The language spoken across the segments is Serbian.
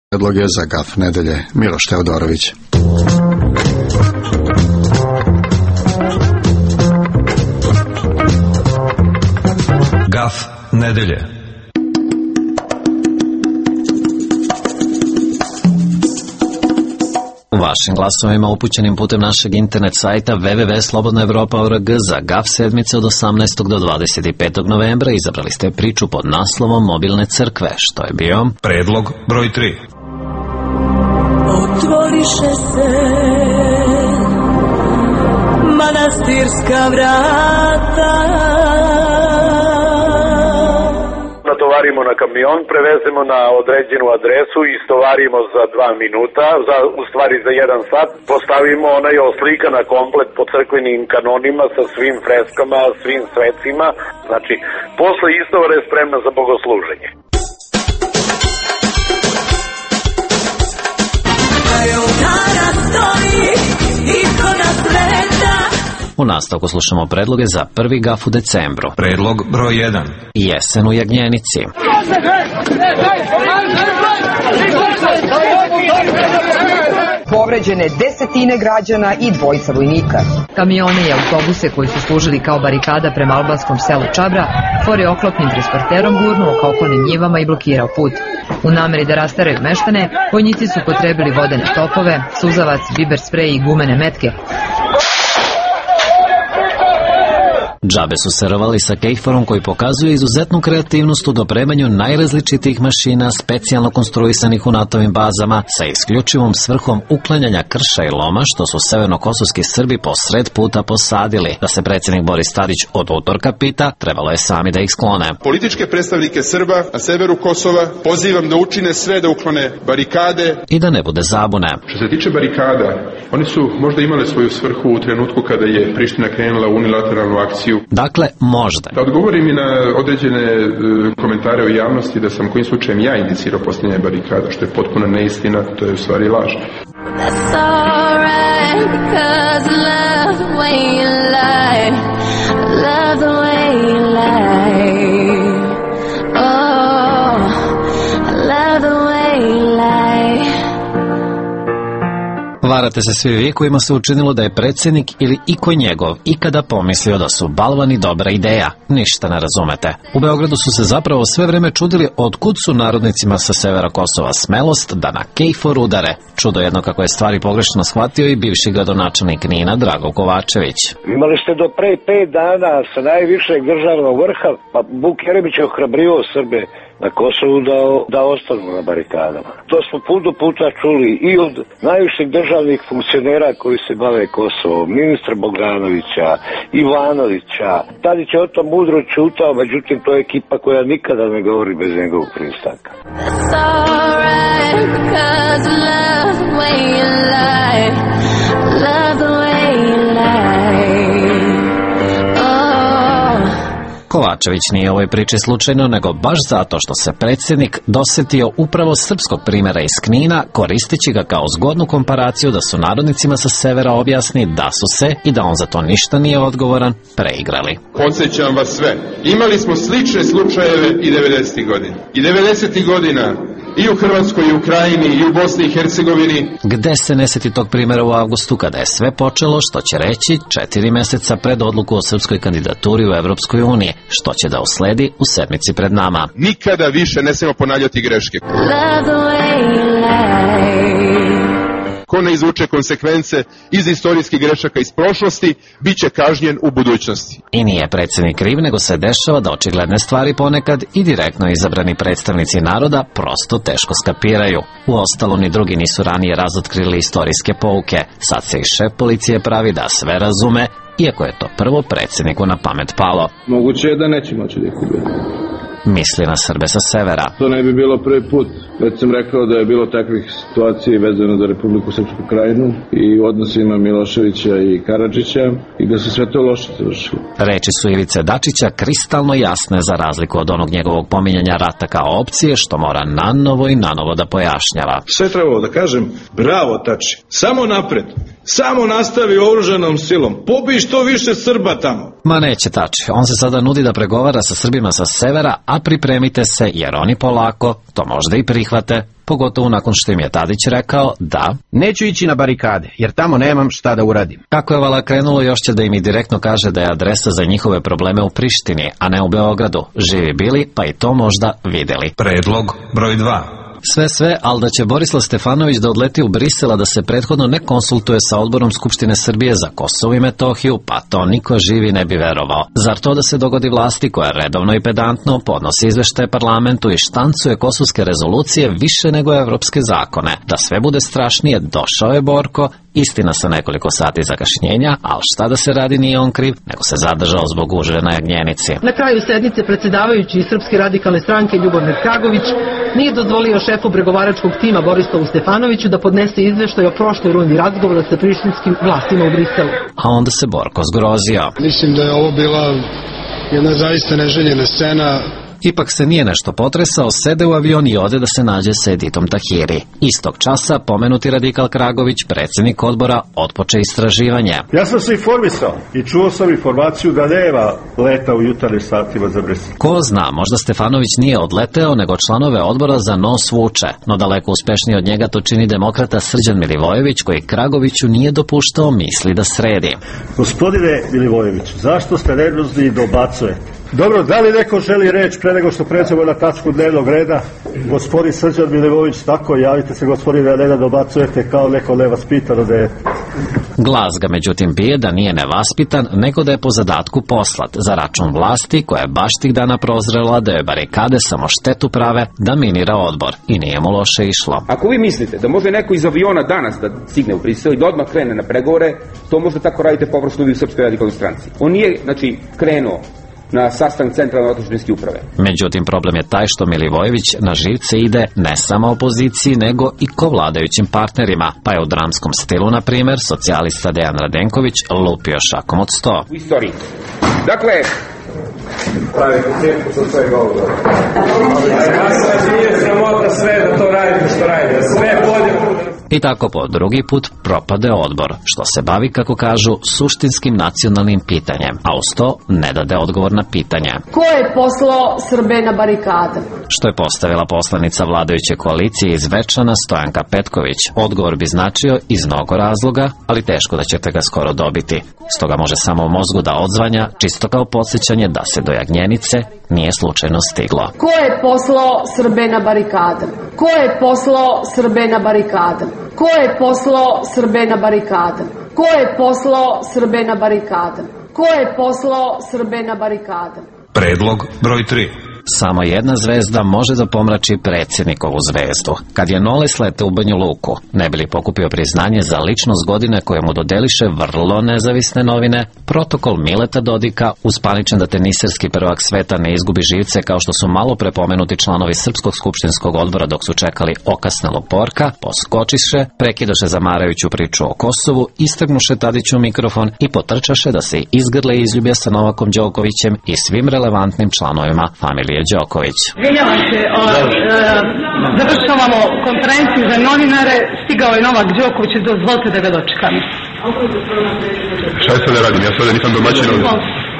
Predlog je za Gaf nedelje Miloš Teodorović. Gaf nedelje. Vašim glasovima upućenim putem našeg internet sajta www.slobodnaevropa.org za Gaf sedmice od 18. do 25. novembra izabrali ste priču pod naslovom Mobilne crkve, što je bio Predlog broj 3. Otvoriše se manastirska vrata. Natovarimo na kamion, prevezemo na određenu adresu i istovarimo za 2 minuta, za 1 sat, postavimo onaj oslika na komplet po crkvenim kanonima sa svim freskama, svim svecima, znači posle istovara je spremna za bogosluženje. U nastavku slušamo predloge za prvi Gaf u decembru. Predlog broj 1. Jesen u Jagnjenici. Povređene desetine građana i 2 vojnika. Kamione i autobuse koji su služili kao barikada prema albanskom selu Čabra, fore oklopnim transporterom gurnuo ka okolnim njivama i blokirao put. U nameri da rastaraju meštane, vojnici su potrebili vodene topove, suzavac, biber sprej i gumene metke. Džabe su se rovali sa kejforom koji pokazuje izuzetnu kreativnost u dopremanju najrazličitijih mašina specijalno konstruisanih u NATO-vim bazama sa isključivom svrhom uklanjanja krša i loma što su severnokosovski Srbi po sred puta posadili. Da se predsjednik Boris Tadić od utorka pita, trebalo je sami da ih sklone. Političke predstavnike Srba na severu Kosova pozivam da učine sve da uklone barikade. I da ne bude zabune. Što se tiče barikada, oni su možda imali svoju svrhu u trenutku kada je Priština krenula u unilateralnu akciju. Dakle, možda. Da odgovorim i na određene komentare u javnosti da sam kojim slučajem ja indicirao postavljanje barikada, što je potpuno neistina, to je u stvari laž. Varate se svi vi kojima se učinilo da je predsjednik ili iko njegov ikada pomislio da su balvani dobra ideja. Ništa ne razumete. U Beogradu su se zapravo sve vreme čudili otkud su narodnicima sa severa Kosova smelost da na kejfor udare. Čudo jedno kako je stvari pogrešno shvatio i bivši gradonačelnik Knina Drago Kovačević. Imali ste do pre 5 dana sa najvišeg državnog vrha, pa Vuk Jeremić je ohrabrio Srbe na Kosovu da ostanu na barikadama. To smo puta čuli i od najviših državnih funkcionera koji se bave Kosovom, ministra Bogdanovića, Ivanovića. Tadić je o tom mudro čutao, međutim to je ekipa koja nikada ne govori bez njegovog pristanka. Kovačević nije u ovoj priči slučajno, nego baš zato što se predsjednik dosetio upravo srpskog primjera iz Knina, koristeći ga kao zgodnu komparaciju da su narodnicima sa severa objasni da su se, i da on za to ništa nije odgovoran, preigrali. Podsjećam vas sve, imali smo slične slučajeve i 90. godina. I 90. godina i u Hrvatskoj, i u Krajini, i u Bosni i Hercegovini. Gde se ne sjeti tog primjera u avgustu kada je sve počelo, što će reći 4 mjeseca pred odluku o srpskoj kandidaturi u Evropskoj uniji, što će da usledi u sedmici pred nama. Nikada više ne smijemo ponavljati greške. Ko ne izvuče konsekvence iz istorijskih grešaka iz prošlosti, bit će kažnjen u budućnosti. I nije predsjednik kriv, nego se dešava da očigledne stvari ponekad i direktno izabrani predstavnici naroda prosto teško skapiraju. Uostalom ni drugi nisu ranije razotkrili istorijske pouke. Sad se i šef policije pravi da sve razume, iako je to prvo predsjedniku na pamet palo. Moguće je da neće moći da ih ubije. Misli na Srbe sa severa. To ne bi bilo prvi put. Već sam rekao da je bilo takvih situacija vezano za Republiku Srpsku Krajinu i u odnosima Miloševića i Karadžića i da se sve to loše završilo. Reči su Ivice Dačića kristalno jasne za razliku od onog njegovog pominjanja rata kao opcije što mora nanovo i nanovo da pojašnjava. Sve trebalo da kažem, bravo Tači, samo napred. Samo nastavi oružanom silom. Pobij što više Srba tamo. Ma neće Tači. On se sada nudi da pregovara sa Srbima sa severa, a pripremite se jer oni polako, to možda i prihvate, pogotovo nakon što im je Tadić rekao da neću ići na barikade, jer tamo nemam šta da uradim. Kako je vala krenulo, još će da im i direktno kaže da je adresa za njihove probleme u Prištini, a ne u Beogradu. Živi bili, pa i to možda videli. Predlog broj 2. Sve, ali da će Borislav Stefanović da odleti u Brisela da se prethodno ne konsultuje sa odborom Skupštine Srbije za Kosovo i Metohiju, pa to niko živi ne bi verovao. Zar to da se dogodi vlasti koja redovno i pedantno podnosi izveštaje parlamentu i štancuje kosovske rezolucije više nego evropske zakone? Da sve bude strašnije, došao je Borko, istina sa nekoliko sati zakašnjenja, ali šta da se radi, nije on kriv, nego se zadržao zbog gužve na Jagnjenici. Na kraju sednice predsjedavajući iz Srpske radikalne stranke Ljubomir Kragović nije dozvolio šefu pregovaračkog tima Borislavu Stefanoviću da podnese izveštaj o prošloj rundi razgovora sa prištinskim vlastima u Briselu. A onda se Borko zgrozio. Mislim da je ovo bila jedna zaista neželjena scena. Ipak se nije nešto potresao, sede u avion i ode da se nađe sa Editom Tahiri. Istog časa pomenuti radikal Kragović, predsjednik odbora, otpoče istraživanje. Ja sam se informisao i čuo sam informaciju da nema leta u jutarnjim satima za Brisel. Ko zna, možda Stefanović nije odleteo, nego članove odbora za nos vuče, no daleko uspešnije od njega to čini demokrata Srđan Milivojević, koji Kragoviću nije dopuštao misli da sredi. Gospodine Milivojević, zašto ste nervozni i dobacujete? Dobro, da li neko želi reč pre nego što pređemo na tačku dnevnog reda? Gospodin Srđan Milivojević, tako, javite se gospodine, ne da dobacujete kao neko nevaspitano da je. Glas ga međutim bije da nije nevaspitan, nego da je po zadatku poslat za račun vlasti koja je baš tih dana prozrela da je barikade samo štetu prave da minira odbor i nije mu loše išlo. Ako vi mislite da može neko iz aviona danas da stigne u Brisel i da odmah krene na pregovore, to možda tako radite površno vi u Srpskoj radikalnoj stranci. On nije, krenuo na sastanak centralne otadžbinske uprave. Međutim, problem je taj što Milivojević na živce ide ne samo opoziciji, nego i kovladajućim partnerima, pa je u dramskom stilu, na primjer, socijalista Dejan Radenković lupio šakom od 100. U istoriji. Dakle, pravite cirku sa sve govore. Ja sam nije sramota sve da to radite što radite. Sve bolje. I tako po drugi put propade odbor, što se bavi, kako kažu, suštinskim nacionalnim pitanjem, a uz to ne dade odgovor na pitanje. Ko je poslao Srbe na barikade? Što je postavila poslanica vladajuće koalicije iz Večana Stojanka Petković. Odgovor bi značio iz mnogo razloga, ali teško da ćete ga skoro dobiti. Stoga može samo u mozgu da odzvanja, čisto kao podsjećanje da se do Jagnjenice nije slučajno stiglo. Ko je poslao Srbe na barikade? Ko je poslao Srbe na barikade? Ko je poslao Srbe na barikade? Ko je poslao Srbe na barikade? Ko je poslao Srbe na barikade? Predlog broj 3. Samo jedna zvezda može da pomrači predsjednikovu zvezdu. Kad je Nole slete u Banju Luku, ne bi li pokupio priznanje za ličnost godine koje mu dodeliše vrlo nezavisne novine, protokol Mileta Dodika, uspaničen da teniserski prvak sveta ne izgubi živce kao što su malo prepomenuti članovi Srpskog skupštinskog odbora dok su čekali okasnelog Borka, poskočiše, prekidoše zamarajuću priču o Kosovu, istrgnuše Tadiću mikrofon i potrčaše da se izgrle i izljubje sa Novakom Đokovićem i svim relevantnim članovima familije Đoković. Izvinjavam se, završavamo konferenciju za novinare, stigao je Novak Đoković, dozvolite da ga dočekam. Šta je sad da radim? Ja sada nisam domaćin ovdje.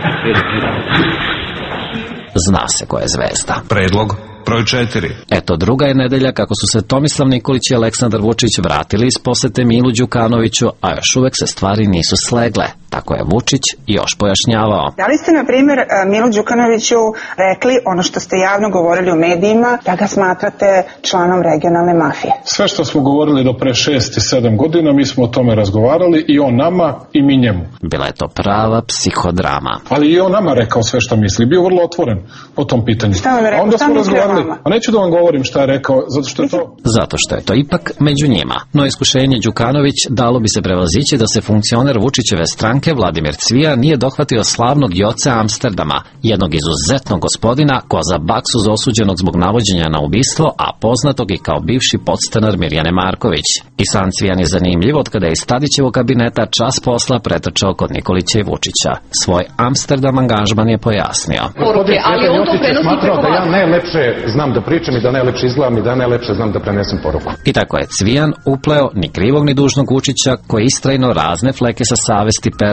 Zna se ko je zvezda. Predlog broj 4. Eto, druga je nedelja kako su se Tomislav Nikolić i Aleksandar Vučić vratili iz posete Milu Đukanoviću, a još uvek se stvari nisu slegle. Tako je Vučić još pojašnjavao. Da li ste, na primjer, Milu Đukanoviću rekli ono što ste javno govorili u medijima, da ga smatrate članom regionalne mafije? Sve što smo govorili do pre 6 i 7 godina, mi smo o tome razgovarali, i on nama i mi njemu. Bila je to prava psihodrama. Ali i on nama rekao sve što misli, bio vrlo otvoren po tom pitanju. Šta vam je rekao? Onda smo razgovarali. A neću da vam govorim šta je rekao, zato što je to ipak među njima. No iskušenje Đukanović dalo bi se prevazići da se funkcioner Vučićeve stranke Vladimir Cvijan nije dohvatio slavnog Joce Amsterdama, jednog izuzetnog gospodina ko za baksu osuđenog zbog navođenja na ubistvo, a poznatog i kao bivši podstanar Mirjane Marković. I sam Cvijan je zanimljiv od kada je iz Tadićevog kabineta čas posla pretrčao kod Nikolića i Vučića. Svoj Amsterdam angažman je pojasnio. Ali on to prenosi preko vas. Da ja najlepše znam da pričam i da najlepše izgledam i da najlepše znam da prenesem poruku. I tako je Cvijan upleo ni krivog ni dužnog Vučića, koji istrajno razne fleke sa savesti pere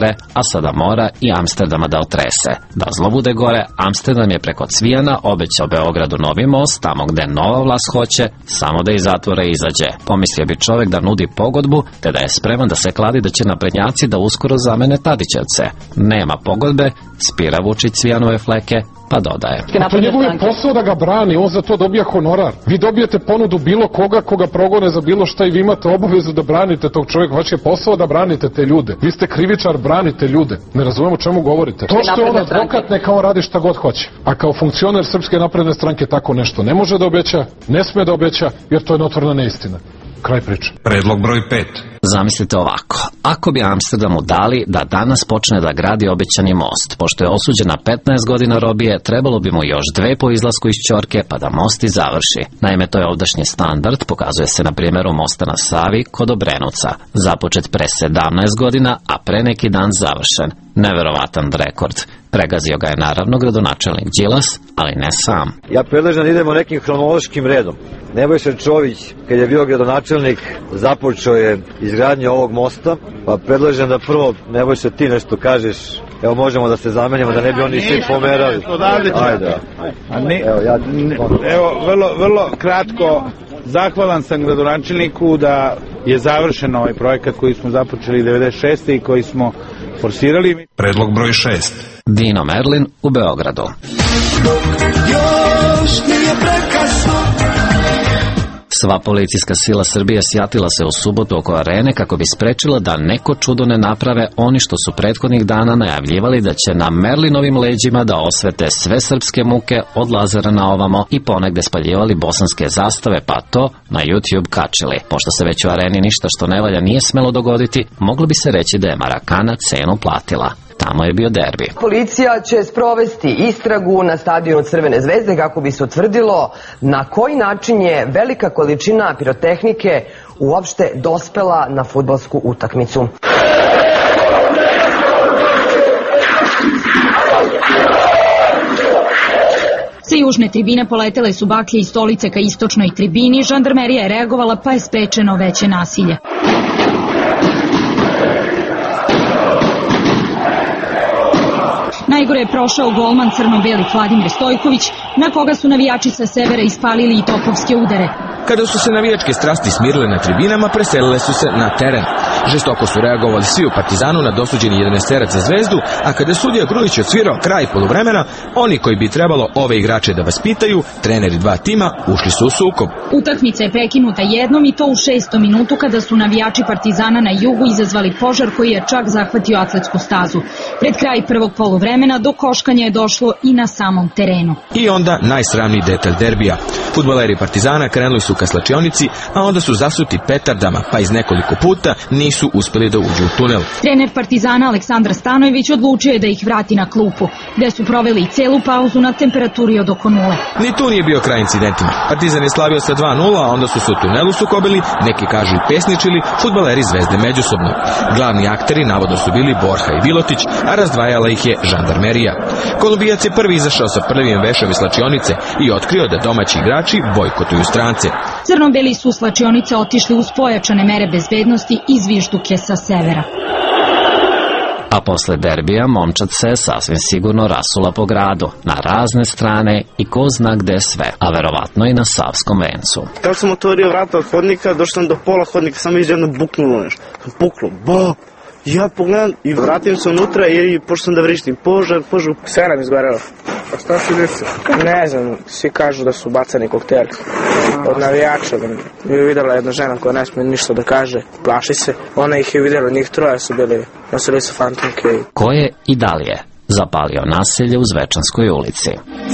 pere, a sada mora i Amsterdama da otrese. Da zlo bude gore, Amsterdam je preko Cvijana obećao Beogradu novi most, tamo gde nova vlast hoće, samo da iz zatvora izađe. Pomislio bi čovek da nudi pogodbu, te da je spreman da se kladi da će naprednjaci da uskoro zamene Tadićevce. Nema pogodbe, spira Vučić Cvijanove fleke, pa dodaje. To je njegov posao da ga brani, on za to dobija honorar. Vi dobijete ponudu bilo koga progone za bilo šta i vi imate obavezu da branite tog čovjeka. Vaš je posao da branite te ljude. Vi ste krivičar, branite ljude. Ne razumem o čemu govorite. To što je on advokat, neka on radi šta god hoće. A kao funkcioner Srpske napredne stranke tako nešto ne može da obeća, ne sme da obeća, jer to je notorna neistina. Kraj priče. Predlog broj 5. Zamislite ovako, ako bi Amsterdamu dali da danas počne da gradi obećani most, pošto je osuđen na 15 godina robije, trebalo bi mu još 2 po izlasku iz ćorke pa da most i završi. Naime, to je ovdašnji standard, pokazuje se na primjeru mosta na Savi kod Obrenovca, započet pre 17 godina, a pre neki dan završen. Neverovatan rekord. Pregazio ga je naravno gradonačelnik Đilas, ali ne sam. Ja predlažem da idemo nekim hronološkim redom. Nebojša Čović, kad je bio gradonačelnik, započeo je izgradnju ovog mosta, pa predlažem da prvo, Nebojša, ti nešto kažeš. Evo, možemo da se zamenimo, da ne bi oni svi pomerali. Ajde. Evo, vrlo kratko, zahvalan sam gradonačelniku da je završen ovaj projekat koji smo započeli 96. i koji smo forsirali. Predlog broj 6. Dino Merlin u Beogradu. Još nije prekasno. Sva policijska sila Srbije sjatila se u subotu oko arene kako bi sprečila da neko čudo ne naprave oni što su prethodnih dana najavljivali da će na Merlinovim leđima da osvete sve srpske muke od Lazara na ovamo i ponegde spaljivali bosanske zastave, pa to na YouTube kačili. Pošto se već u areni ništa što ne valja nije smelo dogoditi, moglo bi se reći da je Marakana cenu platila. Tamo je bio derbi. Policija će sprovesti istragu na stadionu Crvene zvezde kako bi se utvrdilo na koji način je velika količina pirotehnike uopšte dospela na fudbalsku utakmicu. Sa južne tribine poletele su baklje i stolice ka istočnoj tribini, žandarmerija je reagovala pa je sprečeno veće nasilje. Najgore je prošao golman crno-beli Vladimir Stojković, na koga su navijači sa severa ispalili i topovske udare. Kada su se navijačke strasti smirile na tribinama, preselile su se na teren. Žestoko su reagovali svi u Partizanu na dosuđeni 11-terac za Zvezdu, a kada je sudija Grujić odsvirao kraj poluvremena, oni koji bi trebalo ove igrače da vaspitaju, treneri 2 tima, ušli su u sukob. Utakmica je prekinuta jednom i to u 6. minutu kada su navijači Partizana na jugu izazvali požar koji je čak zahvatio atletsku stazu. Pred kraj prvog poluvremena do koškanja je došlo i na samom terenu. I onda najsramniji detalj derbija. Fudbaleri Partizana krenuli su ka slačionici, a onda su zasuti petardama, pa iz nekoliko puta nisu uspeli da uđu u tunel. Trener Partizana Aleksandar Stanojević odlučio je da ih vrati na klupu, gde su proveli i celu pauzu na temperaturi od oko 0. Ni tu nije bio kraj incidentima. Partizan je slavio sa 2:0, a onda su se u tunelu sukobili, neki kažu i pesničili, fudbaleri Zvezde međusobno. Glavni akteri navodno su bili Borha i Vilotić, a razdvajala ih je žandarmerija. Kolumbijac je prvi izašao sa prvim vešom iz slačionice i otkrio da domaći igrači bojkotuju strance. Crno-beli su slačionice otišli uz pojačane mere bezbednosti i zvižduke sa severa. A posle derbija momčad se sasvim sigurno rasula po gradu, na razne strane i ko zna gde sve, a verovatno i na Savskom vencu. Kako sam otvorio vrata od hodnika, došao sam do pola hodnika, samo jedno buknulo nešto. Puklo, ja pogledam i vratim se unutra i pošto sam da vrištim požar. Sve nam izgorelo. A šta si desio? Ne znam, svi kažu da su bacani kokteli od navijača. Je videla jedna žena koja ne smije ništa da kaže, plaši se. Ona ih je videla, njih 3 su bili, nosili su fantomke. Ko je i da li je zapalio naselje u Zvečanskoj ulici?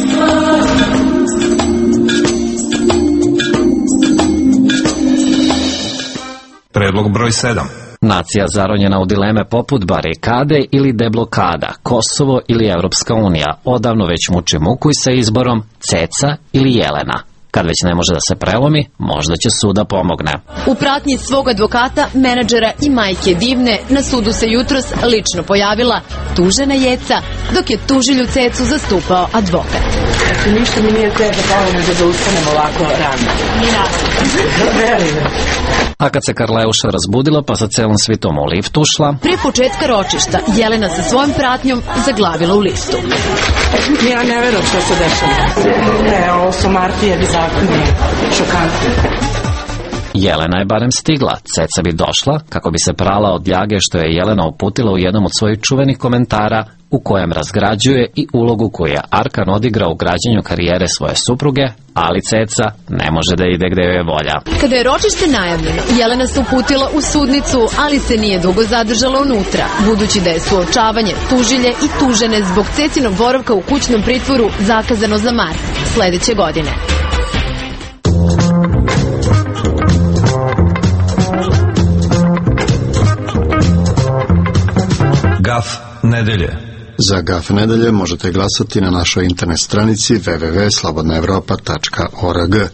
Predlog broj 7. Nacija zaronjena u dileme poput barikade ili deblokada, Kosovo ili Evropska unija, odavno već muči muku sa izborom Ceca ili Jelena. Kad već ne može da se prelomi, možda će sud da pomogne. U pratnji svog advokata, menadžera i majke Divne, na sudu se jutros lično pojavila tužena Jeca, dok je tužilju Cecu zastupao advokat. Ništa mi nije tebe, da ustanem ovako rano. Ni nas. A kad se Karleuša razbudila pa sa celom svitom u lift ušla, Pre početka ročišta Jelena sa svojom pratnjom zaglavila u liftu. Ja ne verujem što se dešava. Ovo su Martijevi zakoni, šokantni. Jelena je barem stigla, Ceca bi došla kako bi se prala od ljage što je Jelena uputila u jednom od svojih čuvenih komentara u kojem razgrađuje i ulogu koju je Arkan odigrao u građenju karijere svoje supruge, ali Ceca ne može da ide gde joj je volja. Kada je ročište najavljeno, Jelena se uputila u sudnicu, ali se nije dugo zadržala unutra, budući da je suočavanje tužilje i tužene zbog Cecinog boravka u kućnom pritvoru zakazano za mart sledeće godine. Gaf nedelje. Za Gaf nedelje možete glasati na našoj internet stranici www.slobodnaevropa.org.